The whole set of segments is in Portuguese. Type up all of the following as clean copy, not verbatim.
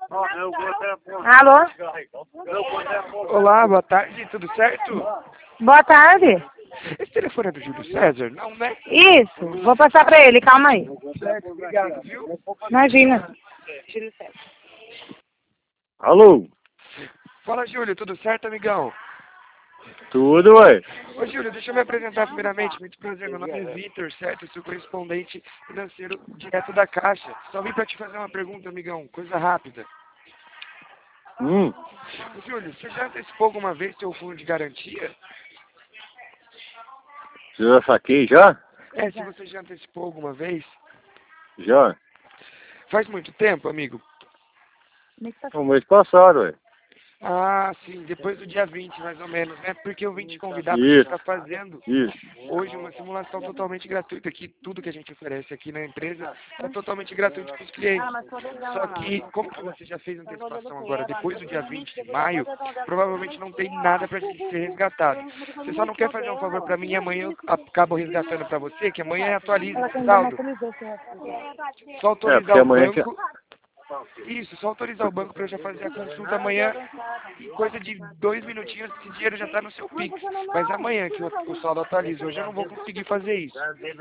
Alô? Olá, boa tarde, tudo certo? Boa tarde. Esse telefone é do Júlio César? Não, né? Isso, vou passar pra ele, calma aí. Certo, obrigado, viu? Imagina. Alô? Fala, Júlio, tudo certo, amigão? Tudo, ué? Ô, Júlio, deixa eu me apresentar primeiramente. Muito prazer, meu nome é Vitor, certo? Eu sou correspondente financeiro direto da Caixa. Só vim pra te fazer uma pergunta, amigão, coisa rápida. Ô, Júlio, você já antecipou alguma vez seu fundo de garantia? Você já saquei já? É, se você já antecipou alguma vez. Já? Faz muito tempo, amigo? No mês passado, ué. Ah, sim, depois do dia 20, mais ou menos, né? Porque eu vim te convidar porque a gente Isso, está fazendo isso. hoje uma simulação totalmente gratuita aqui. Tudo que a gente oferece aqui na empresa é totalmente gratuito para os clientes. Só que, como que você já fez antecipação agora, depois do dia 20 de maio, provavelmente não tem nada para ser resgatado. Você só não quer fazer um favor para mim e amanhã eu acabo resgatando para você, que amanhã atualiza o saldo. Só É, autorizar porque o amanhã... banco. Isso, só autorizar o banco para eu já fazer a consulta amanhã. E coisa de 2 minutinhos, esse dinheiro já está no seu Pix. Mas amanhã que o saldo atualiza, hoje eu não vou conseguir fazer isso.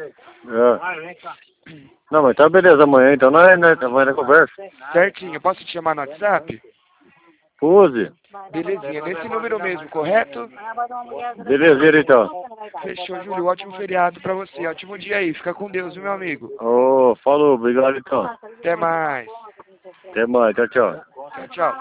Não, mas tá beleza, amanhã então amanhã na conversa. Certinho, eu posso te chamar no WhatsApp? Pose. Belezinha, nesse número mesmo, correto? Belezinha então. Fechou, Júlio, ótimo feriado para você, ótimo dia aí, fica com Deus, viu, meu amigo? Ô, falou, obrigado então. Até mais. Até mais, tchau, tchau. Tchau, tchau.